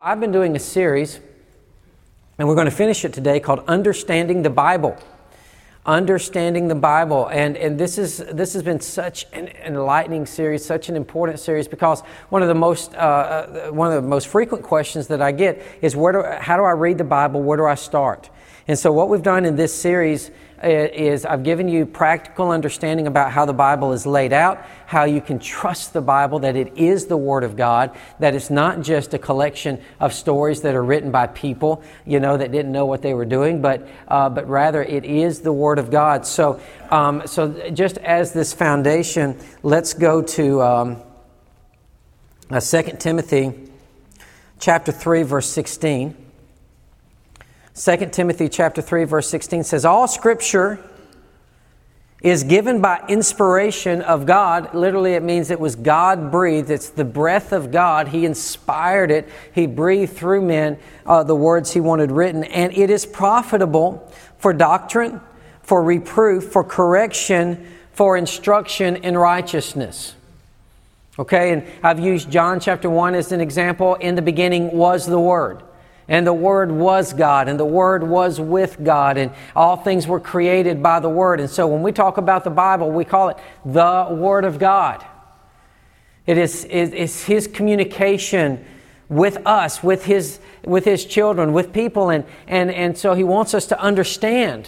I've been doing a series, and we're going to finish it today, called Understanding the Bible. Understanding the Bible. And this has been such an enlightening series, such an important series, because one of the most frequent questions that I get is how do I read the Bible? Where do I start? And so what we've done in this series is I've given you practical understanding about how the Bible is laid out, how you can trust the Bible, that it is the Word of God, that it's not just a collection of stories that are written by people, that didn't know what they were doing, but rather it is the Word of God. So just as this foundation, let's go to 2 Timothy chapter 3, verse 16. 2 Timothy chapter 3, verse 16 says, all Scripture is given by inspiration of God. Literally, it means it was God-breathed. It's the breath of God. He inspired it. He breathed through men the words He wanted written. And it is profitable for doctrine, for reproof, for correction, for instruction in righteousness. Okay, and I've used John chapter 1 as an example. In the beginning was the Word. And the Word was God, and the Word was with God, and all things were created by the Word. And so when we talk about the Bible, we call it the Word of God. It's His communication with us, with His children, with people, and so He wants us to understand.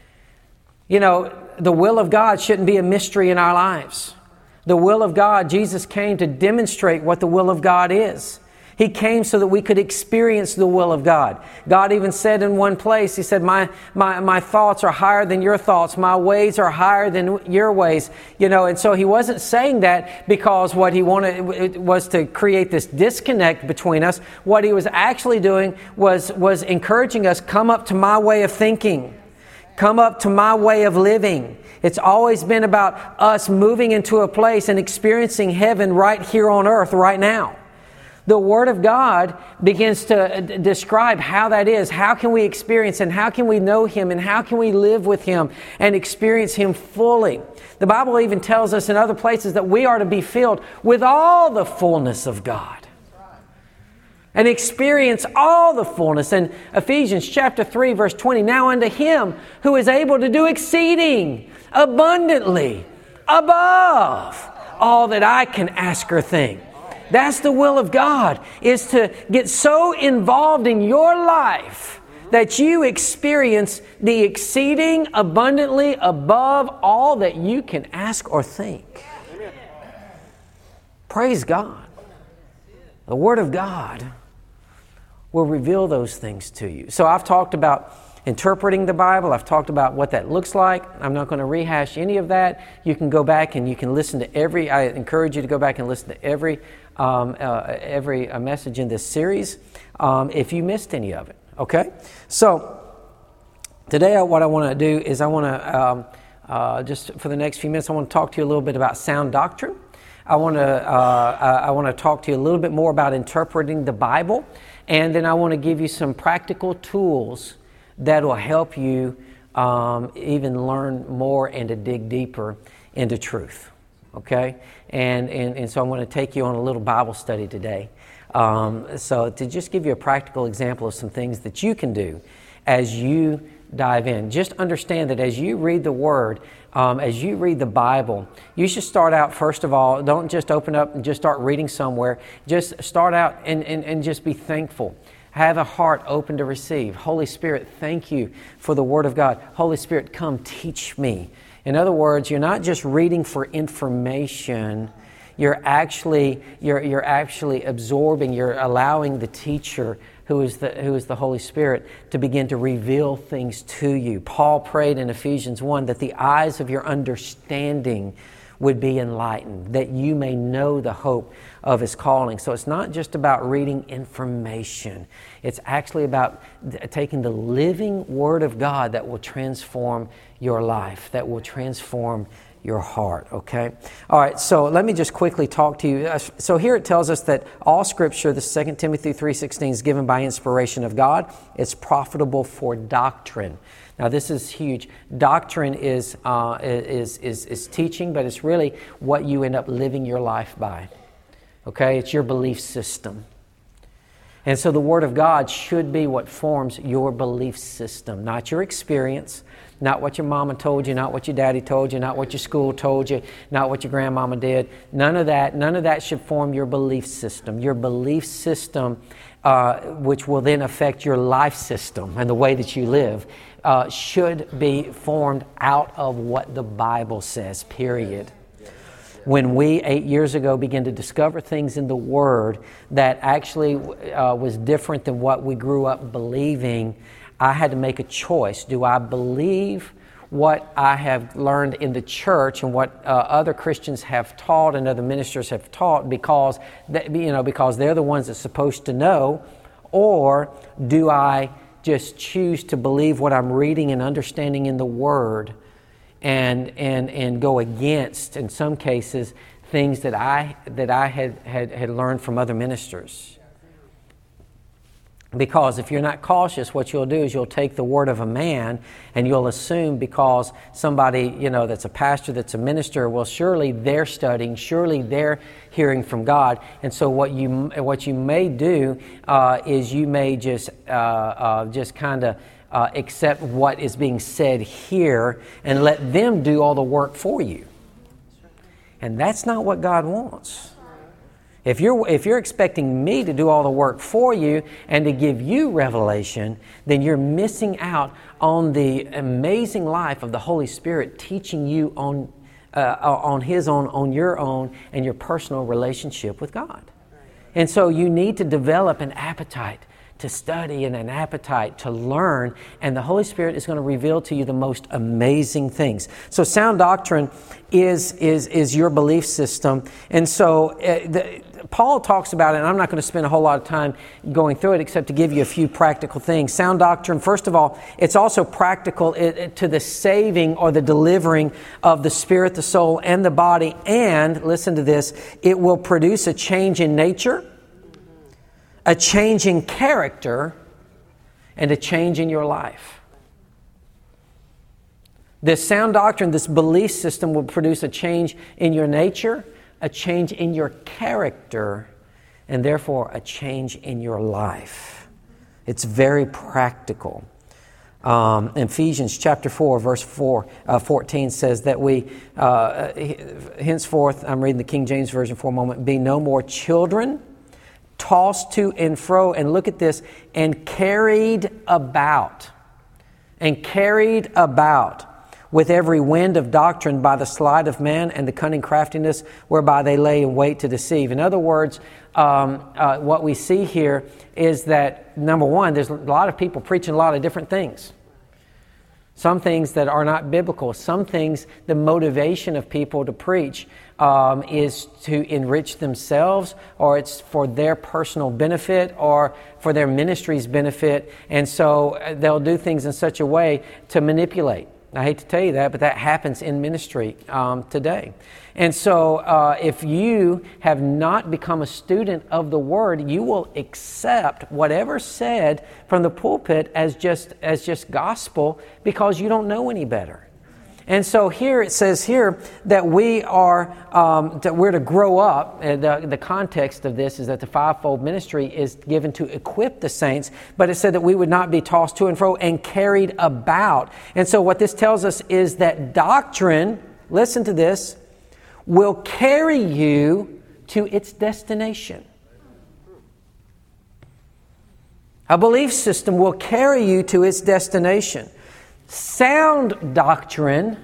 The will of God shouldn't be a mystery in our lives. The will of God, Jesus came to demonstrate what the will of God is. He came so that we could experience the will of God. God even said in one place, He said, my thoughts are higher than your thoughts. My ways are higher than your ways. And so He wasn't saying that because what He wanted was to create this disconnect between us. What He was actually doing was encouraging us, come up to my way of thinking. Come up to my way of living. It's always been about us moving into a place and experiencing heaven right here on earth right now. The Word of God begins to describe how that is. How can we experience and how can we know Him and how can we live with Him and experience Him fully? The Bible even tells us in other places that we are to be filled with all the fullness of God and experience all the fullness. In Ephesians chapter 3, verse 20, now unto Him who is able to do exceeding abundantly above all that I can ask or think. That's the will of God, is to get so involved in your life that you experience the exceeding abundantly above all that you can ask or think. Amen. Praise God. The Word of God will reveal those things to you. So I've talked about interpreting the Bible. I've talked about what that looks like. I'm not going to rehash any of that. You can go back and you can listen to I encourage you to go back and listen to every message in this series if you missed any of it. Okay? So today what I want to do is I want to, just for the next few minutes, I want to talk to you a little bit about sound doctrine. I want to talk to you a little bit more about interpreting the Bible. And then I want to give you some practical tools that will help you even learn more and to dig deeper into truth. Okay? And so I'm going to take you on a little Bible study today. So to just give you a practical example of some things that you can do as you dive in. Just understand that as you read the Word, as you read the Bible, you should start out, first of all, don't just open up and just start reading somewhere. Just start out and just be thankful. Have a heart open to receive. Holy Spirit, thank you for the Word of God. Holy Spirit, come teach me. In other words, you're not just reading for information. You're actually absorbing. You're allowing the teacher, who is the Holy Spirit, to begin to reveal things to you. Paul prayed in Ephesians 1 that the eyes of your understanding would be enlightened, that you may know the hope of His calling. So it's not just about reading information. It's actually about taking the living Word of God that will transform your life, that will transform your heart, okay? All right, so let me just quickly talk to you. So here it tells us that all Scripture, the 2 Timothy 3:16, is given by inspiration of God. It's profitable for doctrine. Now, this is huge. Doctrine is teaching, but it's really what you end up living your life by. Okay? It's your belief system. And so the Word of God should be what forms your belief system, not your experience, not what your mama told you, not what your daddy told you, not what your school told you, not what your grandmama did. None of that should form your belief system. Your belief system, which will then affect your life system and the way that you live, should be formed out of what the Bible says, period. When we 8 years ago began to discover things in the Word that actually was different than what we grew up believing, I had to make a choice. Do I believe what I have learned in the church and what other Christians have taught and other ministers have taught because they're the ones that's supposed to know? Or do I just choose to believe what I'm reading and understanding in the Word and go against, in some cases, things that I had learned from other ministers? Because if you're not cautious, what you'll do is you'll take the word of a man and you'll assume because somebody, that's a pastor, that's a minister, well, surely they're studying, surely they're hearing from God. And so what you may do is you may just kind of accept what is being said here and let them do all the work for you. And that's not what God wants. If you're expecting me to do all the work for you and to give you revelation, then you're missing out on the amazing life of the Holy Spirit teaching you on your own and your personal relationship with God. And so you need to develop an appetite to study and an appetite to learn, and the Holy Spirit is going to reveal to you the most amazing things. So sound doctrine is your belief system. And so Paul talks about it, and I'm not going to spend a whole lot of time going through it except to give you a few practical things. Sound doctrine, first of all, it's also practical to the saving or the delivering of the spirit, the soul, and the body. And, listen to this, it will produce a change in nature, a change in character, and a change in your life. This sound doctrine, this belief system will produce a change in your nature, a change in your character, and therefore a change in your life. It's very practical. Ephesians chapter 4, verse 14 says that we, henceforth, I'm reading the King James Version for a moment, be no more children, tossed to and fro, and look at this, and carried about with every wind of doctrine by the sleight of man and the cunning craftiness whereby they lay in wait to deceive. In other words, what we see here is that, number one, there's a lot of people preaching a lot of different things. Some things that are not biblical. Some things, the motivation of people to preach is to enrich themselves, or it's for their personal benefit or for their ministry's benefit. And so they'll do things in such a way to manipulate. I hate to tell you that, but that happens in ministry today. And so if you have not become a student of the Word, you will accept whatever's said from the pulpit as just gospel because you don't know any better. And so here it says here that we're to grow up. The context of this is that the fivefold ministry is given to equip the saints, but it said that we would not be tossed to and fro and carried about. And so what this tells us is that doctrine, listen to this, will carry you to its destination. A belief system will carry you to its destination. Sound doctrine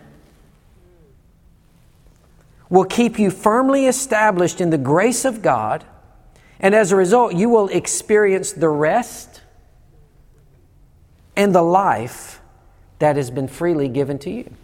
will keep you firmly established in the grace of God, and as a result, you will experience the rest and the life that has been freely given to you.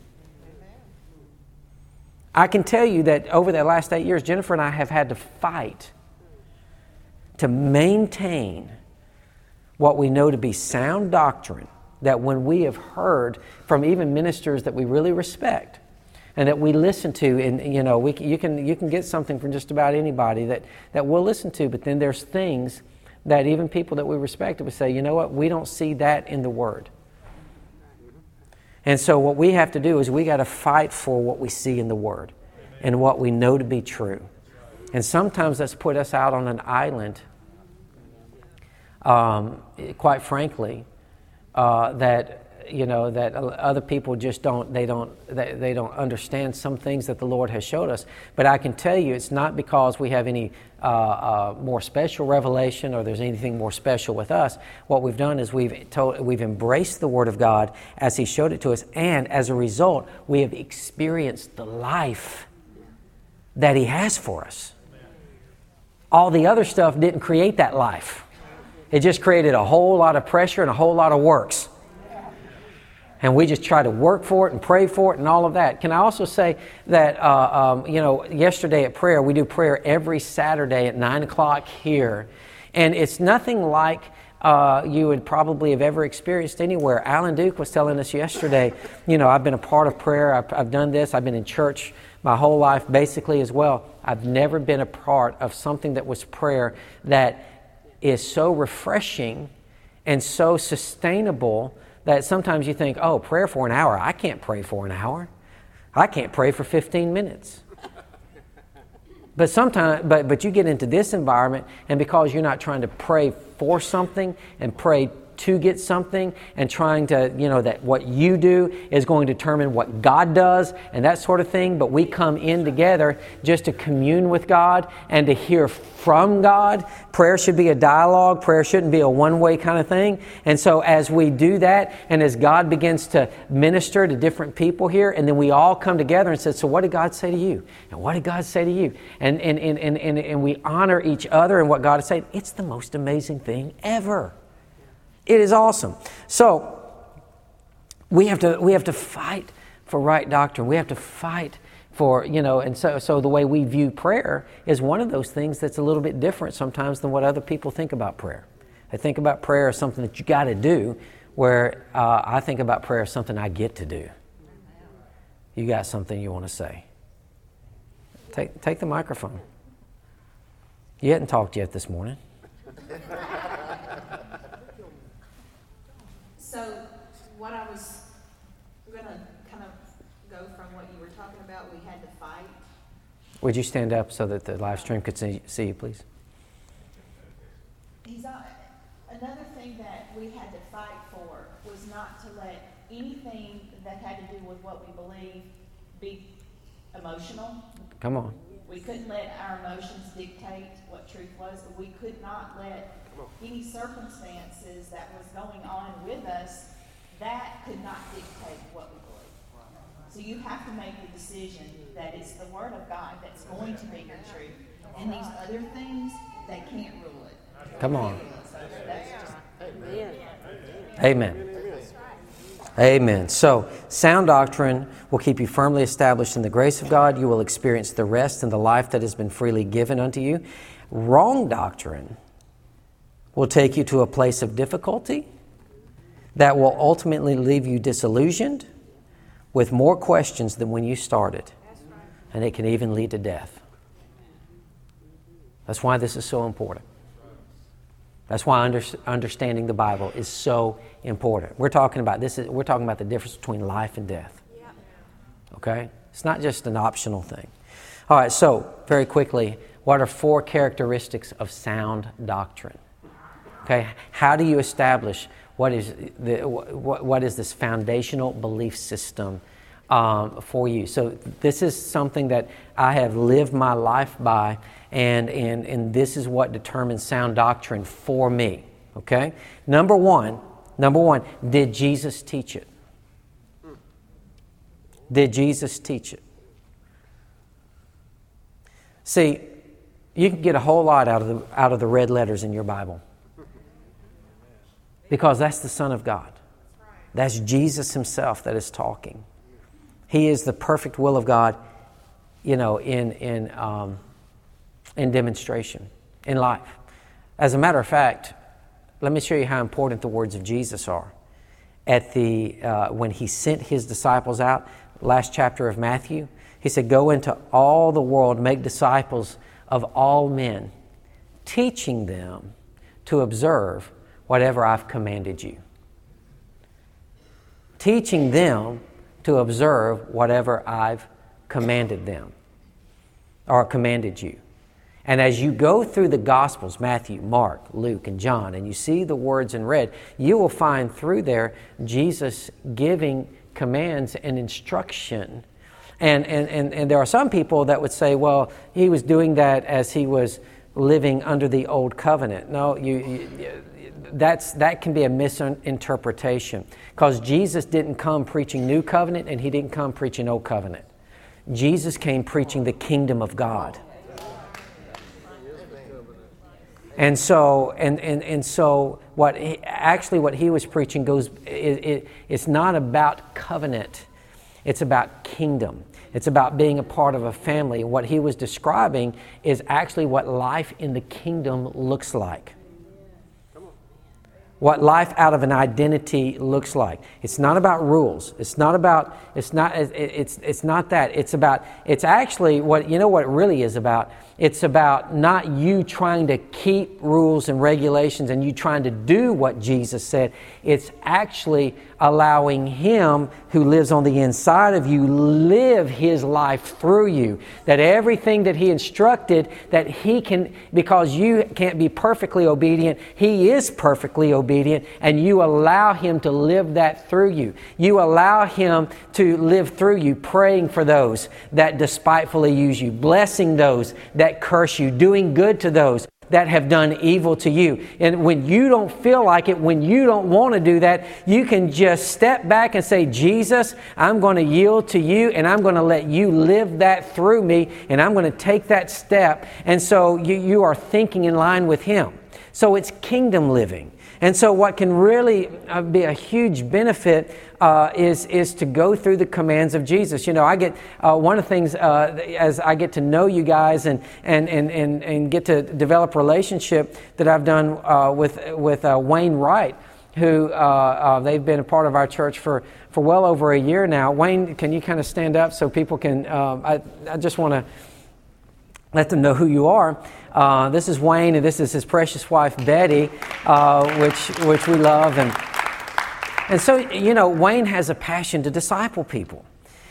I can tell you that over the last 8 years, Jennifer and I have had to fight to maintain what we know to be sound doctrine, that when we have heard from even ministers that we really respect and that we listen to, and you can get something from just about anybody that we'll listen to, but then there's things that even people that we respect would say, you know what, we don't see that in the Word. And so what we have to do is we got to fight for what we see in the Word and what we know to be true. And sometimes that's put us out on an island quite frankly, that that other people just don't understand some things that the Lord has showed us. But I can tell you, it's not because we have any more special revelation or there's anything more special with us. What we've done is we've embraced the Word of God as He showed it to us, and as a result, we have experienced the life that He has for us. All the other stuff didn't create that life. It just created a whole lot of pressure and a whole lot of works. And we just try to work for it and pray for it and all of that. Can I also say that, yesterday at prayer, we do prayer every Saturday at 9 o'clock here. And it's nothing like you would probably have ever experienced anywhere. Alan Duke was telling us yesterday, I've been a part of prayer. I've done this. I've been in church my whole life basically as well. I've never been a part of something that was prayer that is so refreshing and so sustainable that sometimes you think, oh, prayer for an hour. I can't pray for an hour. I can't pray for 15 minutes. But sometimes, but you get into this environment, and because you're not trying to pray for something and pray to get something and trying to, that what you do is going to determine what God does and that sort of thing. But we come in together just to commune with God and to hear from God. Prayer should be a dialogue. Prayer shouldn't be a one-way kind of thing. And so as we do that, and as God begins to minister to different people here, and then we all come together and say, so what did God say to you? And what did God say to you? And we honor each other and what God is saying. It's the most amazing thing ever. It is awesome. So we have to fight for right doctrine. We have to fight for, and so the way we view prayer is one of those things that's a little bit different sometimes than what other people think about prayer. They think about prayer as something that you got to do, where I think about prayer as something I get to do. You got something you want to say? Take the microphone. You hadn't talked yet this morning. So what I was going to kind of go from what you were talking about, we had to fight. Would you stand up so that the live stream could see you, please? Another thing that we had to fight for was not to let anything that had to do with what we believe be emotional. Come on. We couldn't let our emotions dictate what truth was. We could not let any circumstances that was going on with us, that could not dictate what we believe. So you have to make the decision that it's the Word of God that's going to be your truth. And these other things, they can't rule it. Come on. So that's just... Amen. Amen. So, sound doctrine will keep you firmly established in the grace of God. You will experience the rest and the life that has been freely given unto you. Wrong doctrine will take you to a place of difficulty that will ultimately leave you disillusioned with more questions than when you started. And it can even lead to death. That's why this is so important. That's why understanding the Bible is so important. We're talking about the difference between life and death. Okay? It's not just an optional thing. All right, so very quickly, what are 4 characteristics of sound doctrine? Okay, how do you establish what is this foundational belief system for you? So this is something that I have lived my life by, and this is what determines sound doctrine for me. Okay, number one, did Jesus teach it? Did Jesus teach it? See, you can get a whole lot out of the red letters in your Bible. Because that's the Son of God. That's Jesus Himself that is talking. He is the perfect will of God, in demonstration, in life. As a matter of fact, let me show you how important the words of Jesus are. When He sent His disciples out, last chapter of Matthew, He said, "Go into all the world, make disciples of all men, teaching them to observe whatever I've commanded you." Teaching them to observe whatever I've commanded them or commanded you. And as you go through the Gospels, Matthew, Mark, Luke, and John, and you see the words in red, you will find through there Jesus giving commands and instruction. And there are some people that would say, well, he was doing that as he was living under the old covenant. No, that can be a misinterpretation, because Jesus didn't come preaching new covenant and he didn't come preaching old covenant. Jesus came preaching the kingdom of God. And so what he was preaching it's not about covenant. It's about kingdom. It's about being a part of a family. What he was describing is actually what life in the kingdom looks like. What life out of an identity looks like. It's not about rules. It's not that. It's actually what it really is about. It's about not you trying to keep rules and regulations and you trying to do what Jesus said. It's actually allowing Him who lives on the inside of you live His life through you. That everything that He instructed, that He can, because you can't be perfectly obedient, He is perfectly obedient, and you allow Him to live that through you. You allow Him to live through you, praying for those that despitefully use you, blessing those that curse you, doing good to those that have done evil to you. And when you don't feel like it, when you don't want to do that, you can just step back and say, Jesus, I'm going to yield to you and I'm going to let you live that through me, and I'm going to take that step. And so you are thinking in line with Him. So it's kingdom living. And so what can really be a huge benefit is to go through the commands of Jesus. You know, I get one of the things as I get to know you guys and get to develop a relationship that I've done with Wayne Wright, who they've been a part of our church for well over a year now. Wayne, can you kind of stand up so people can? I just want to let them know who you are. This is Wayne, and this is his precious wife, Betty, which we love. And so, you know, Wayne has a passion to disciple people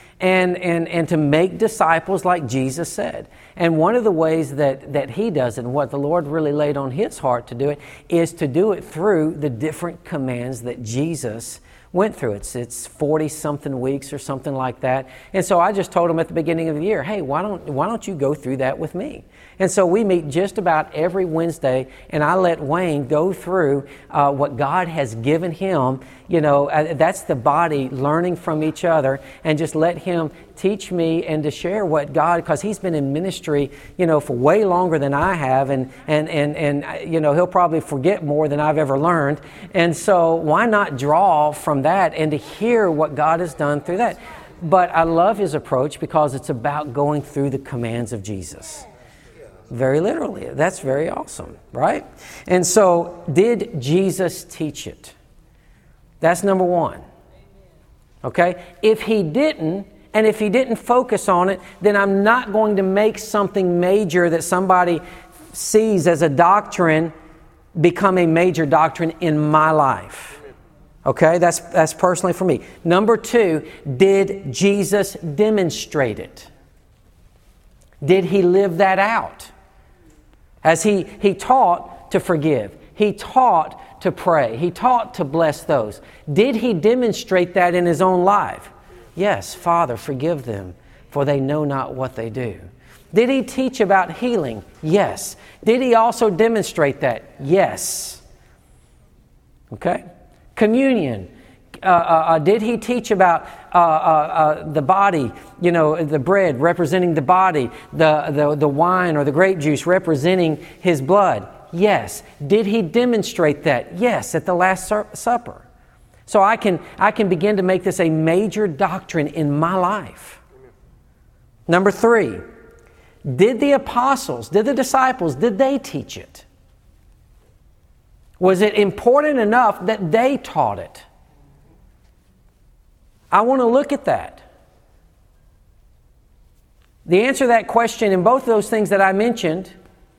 and to make disciples like Jesus said. And one of the ways that he does it, and what the Lord really laid on his heart to do it, is to do it through the different commands that Jesus went through. It's 40-something weeks or something like that. And so I just told him at the beginning of the year, hey, why don't you go through that with me? And so we meet just about every Wednesday, and I let Wayne go through what God has given him. You know, that's the body learning from each other, and just let him teach me and to share what God, because he's been in ministry, you know, for way longer than I have, and you know, he'll probably forget more than I've ever learned. And so why not draw from that and to hear what God has done through that? But I love his approach because it's about going through the commands of Jesus. Very literally. That's very awesome, right? And so, did Jesus teach it? That's number one. Okay? If he didn't, and if he didn't focus on it, then I'm not going to make something major that somebody sees as a doctrine become a major doctrine in my life. Okay? That's personally for me. Number two, did Jesus demonstrate it? Did he live that out? As he taught to forgive. He taught to pray. He taught to bless those. Did he demonstrate that in his own life? Yes, Father, forgive them, for they know not what they do. Did he teach about healing? Yes. Did he also demonstrate that? Yes. Okay? Communion. Did he teach about the body, you know, the bread representing the body, the wine or the grape juice representing his blood? Yes. Did he demonstrate that? Yes, at the Last Supper. So I can begin to make this a major doctrine in my life. Number three, did the apostles, did the disciples, did they teach it? Was it important enough that they taught it? I want to look at that. The answer to that question in both of those things that I mentioned,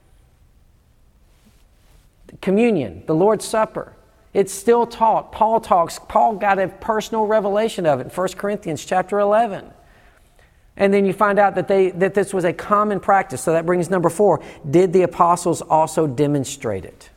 communion, the Lord's Supper, it's still taught. Paul got a personal revelation of it in 1 Corinthians chapter 11. And then you find out that this was a common practice. So that brings number 4. Did the apostles also demonstrate it?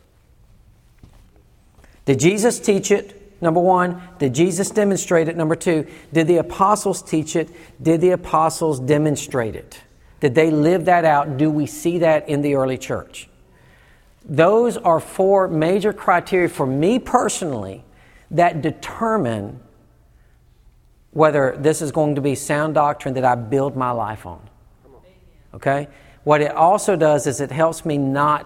Did Jesus teach it? Number 1. Did Jesus demonstrate it? Number 2. Did the apostles teach it? Did the apostles demonstrate it? Did they live that out? Do we see that in the early church? Those are 4 major criteria for me personally that determine whether this is going to be sound doctrine that I build my life on. Okay? What it also does is it helps me not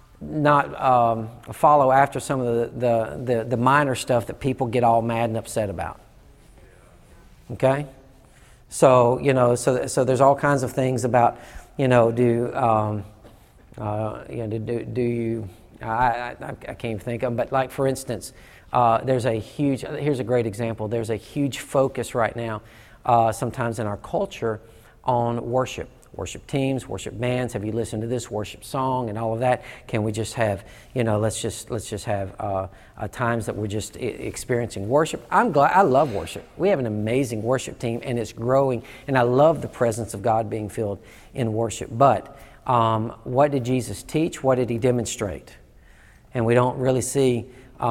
follow after some of the minor stuff that people get all mad and upset about. Okay? So, so there's all kinds of things about, I can't even think of them, but like for instance, here's a great example. There's a huge focus right now, sometimes in our culture, on worship teams, worship bands. Have you listened to this worship song and all of that? Can we just have, let's just have times that we're just experiencing worship? I love worship. We have an amazing worship team, and it's growing, and I love the presence of God being filled in worship. But what did Jesus teach? What did he demonstrate? And we don't really see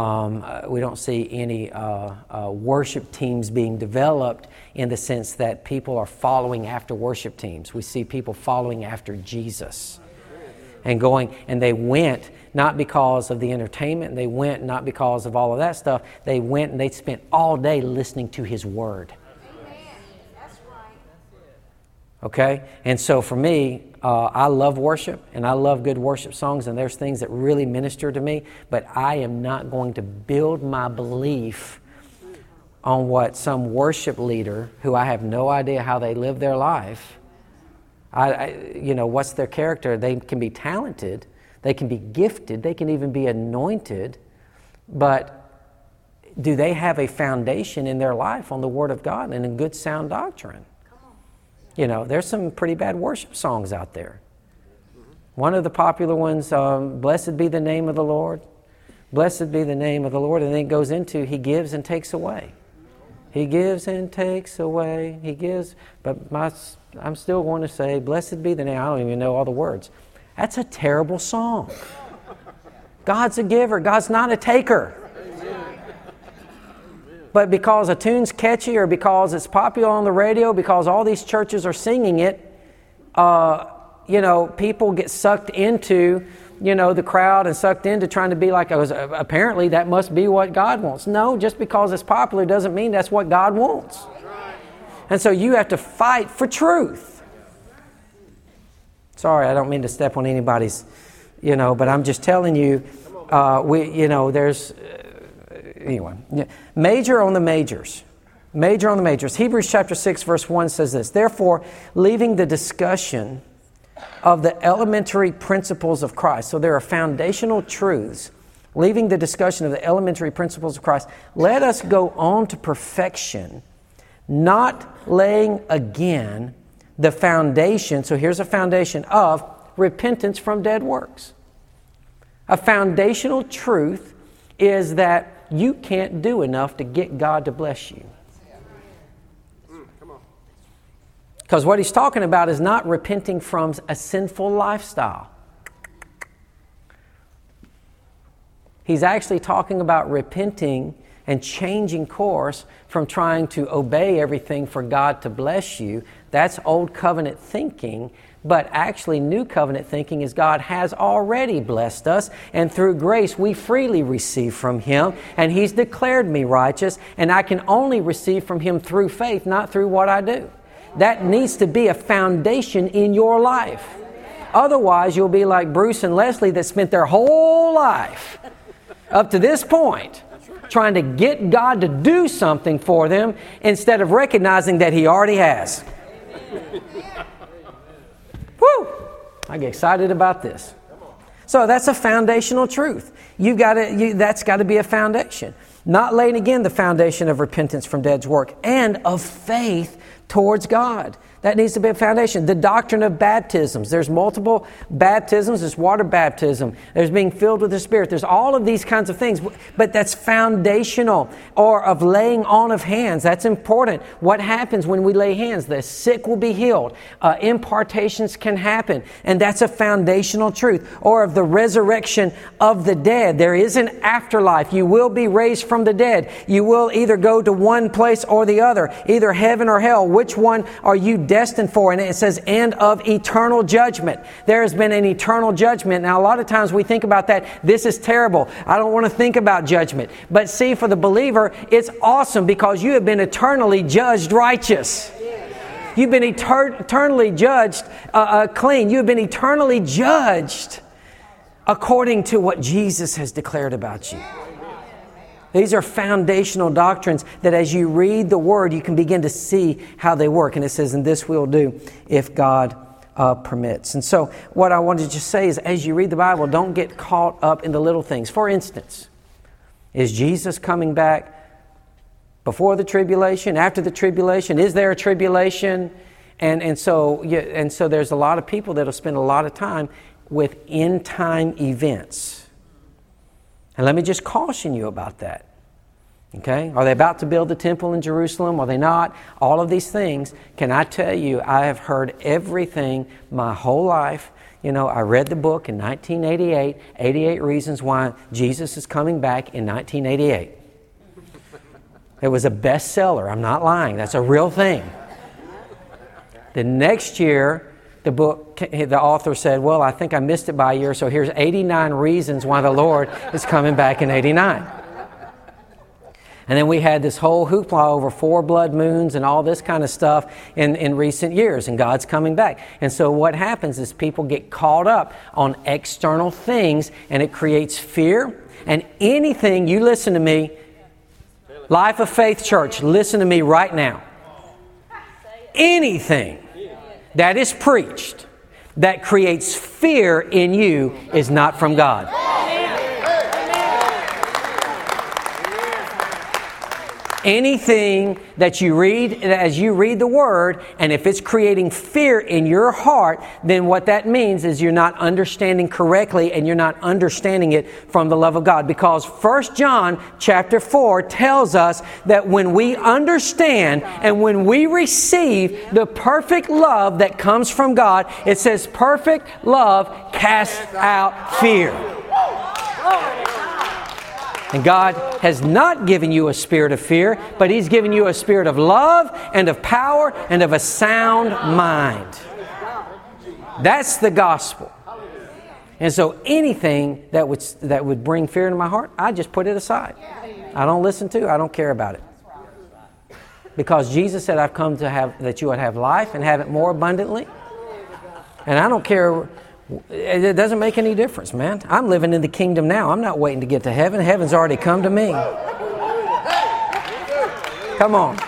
any worship teams being developed in the sense that people are following after worship teams. We see people following after Jesus and going, and they went not because of the entertainment, they went not because of all of that stuff. They went and they spent all day listening to His Word. Okay? And so for me, I love worship and I love good worship songs, and there's things that really minister to me, but I am not going to build my belief on what some worship leader, who I have no idea how they live their life, what's their character. They can be talented, they can be gifted, they can even be anointed, but do they have a foundation in their life on the Word of God and in good sound doctrine? There's some pretty bad worship songs out there. One of the popular ones, blessed be the name of the Lord. Blessed be the name of the Lord. And then it goes into, He gives and takes away. He gives and takes away. He gives, but I'm still going to say, blessed be the name. I don't even know all the words. That's a terrible song. God's a giver. God's not a taker. But because a tune's catchy, or because it's popular on the radio, because all these churches are singing it, people get sucked into, the crowd and sucked into trying to be like, apparently that must be what God wants. No, just because it's popular doesn't mean that's what God wants. And so you have to fight for truth. Sorry, I don't mean to step on anybody's, but I'm just telling you, there's... Anyway, major on the majors. Major on the majors. Hebrews chapter 6 verse 1 says this: Therefore, leaving the discussion of the elementary principles of Christ. So there are foundational truths. Leaving the discussion of the elementary principles of Christ, let us go on to perfection, not laying again the foundation. So here's a foundation of repentance from dead works. A foundational truth is that you can't do enough to get God to bless you. Because what he's talking about is not repenting from a sinful lifestyle. He's actually talking about repenting and changing course from trying to obey everything for God to bless you. That's old covenant thinking. But actually, new covenant thinking is God has already blessed us, and through grace we freely receive from Him, and He's declared me righteous, and I can only receive from Him through faith, not through what I do. That needs to be a foundation in your life. Otherwise, you'll be like Bruce and Leslie that spent their whole life up to this point trying to get God to do something for them instead of recognizing that He already has. Woo! I get excited about this. So that's a foundational truth. That's got to be a foundation. not laying again the foundation of repentance from dead work and of faith towards God. That needs to be a foundation. The doctrine of baptisms. There's multiple baptisms. There's water baptism. There's being filled with the Spirit. There's all of these kinds of things. But that's foundational. Or of laying on of hands. That's important. What happens when we lay hands? The sick will be healed. Impartations can happen. And that's a foundational truth. Or of the resurrection of the dead. There is an afterlife. You will be raised from the dead. You will either go to one place or the other. Either heaven or hell. Which one are you destined for? And it says, and of eternal judgment. There has been an eternal judgment. Now, a lot of times we think about that. This is terrible. I don't want to think about judgment. But see, for the believer, it's awesome because you have been eternally judged righteous. You've been eternally judged clean. You've been eternally judged according to what Jesus has declared about you. These are foundational doctrines that as you read the Word, you can begin to see how they work. And it says, and this we'll do if God permits. And so what I wanted to say is, as you read the Bible, don't get caught up in the little things. For instance, is Jesus coming back before the tribulation, after the tribulation? Is there a tribulation? And so there's a lot of people that will spend a lot of time with end time events. And let me just caution you about that. Okay? Are they about to build the temple in Jerusalem? Are they not? All of these things. Can I tell you, I have heard everything my whole life. You know, I read the book in 1988, 88 Reasons Why Jesus is Coming Back in 1988. It was a bestseller. I'm not lying. That's a real thing. The next year, the author said, well, I think I missed it by a year, so here's 89 reasons why the Lord is coming back in 89. And then we had this whole hoopla over 4 blood moons and all this kind of stuff in recent years, and God's coming back. And so what happens is people get caught up on external things, and it creates fear. And anything, you listen to me, Life of Faith Church, listen to me right now. Anything that is preached that creates fear in you is not from God. Anything that you read, as you read the Word, and if it's creating fear in your heart, then what that means is you're not understanding correctly and you're not understanding it from the love of God. Because 1 John chapter 4 tells us that when we understand and when we receive the perfect love that comes from God, it says perfect love casts out fear. And God has not given you a spirit of fear, but He's given you a spirit of love and of power and of a sound mind. That's the gospel. And so anything that would bring fear into my heart, I just put it aside. I don't listen to, I don't care about it. Because Jesus said, I've come to have that you would have life and have it more abundantly. And I don't care. It doesn't make any difference, man. I'm living in the kingdom now. I'm not waiting to get to heaven. Heaven's already come to me. Come on.